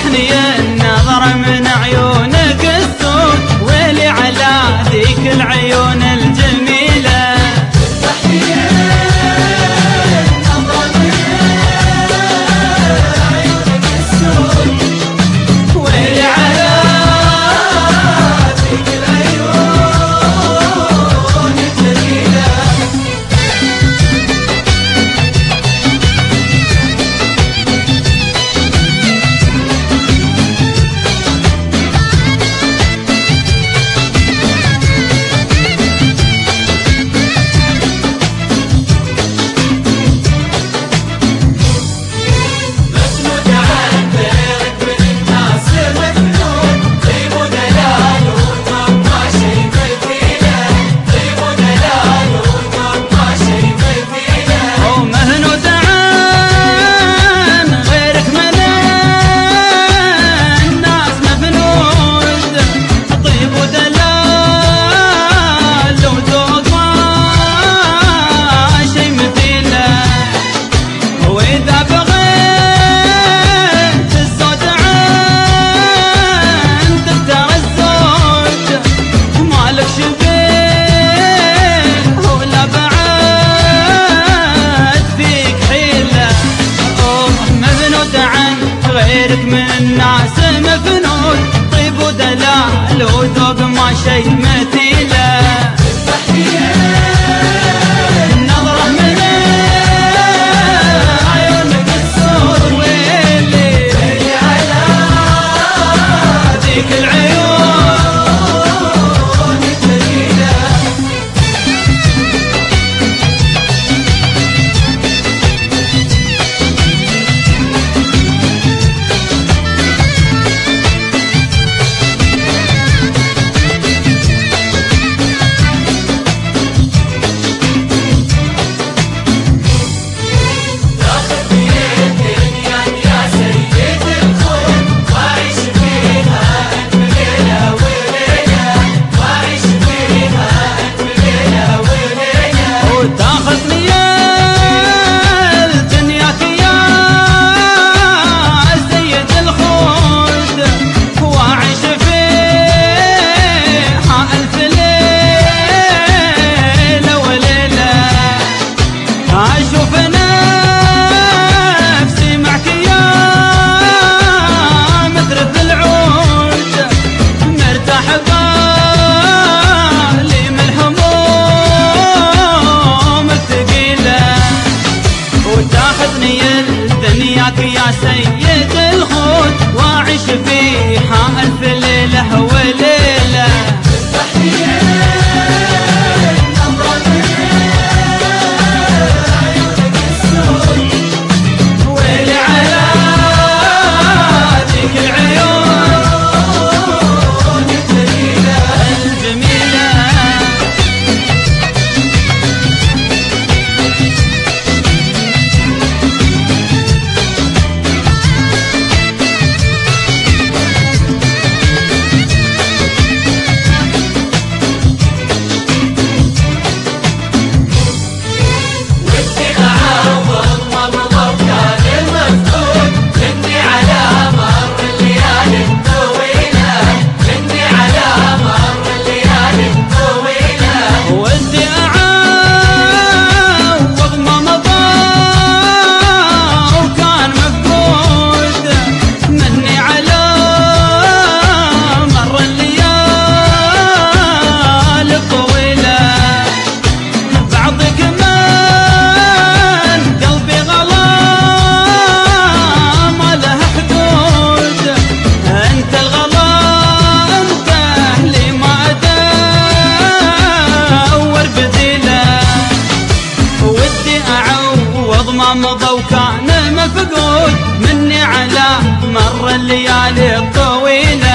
طاحني النظر من عيونك السود، ويلي على ذيك العيون الجميلة. طاحني النظر من عيونك السود، ويلي على ذيك العيون الجميلة. غيرك من الناس مفنون، طيب ودلال وذوق ما شي مثيله. النظرة من عيونك السود، ويلي على ذيك العيون الجميلة. يا سيد الخوت واعيش فيها ألف ليلة وليلة. ويلي على ذيك العيون الجميلة الجميلة. مضى وكان مفقود مني على مر الليالي الطويلة.